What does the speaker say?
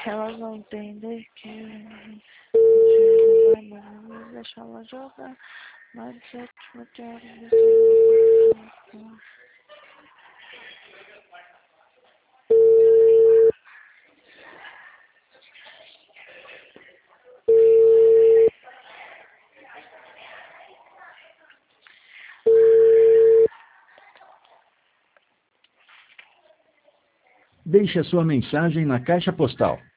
Elas vão entender que vai deixar ela jogar, mas eu Deixe a sua mensagem na caixa postal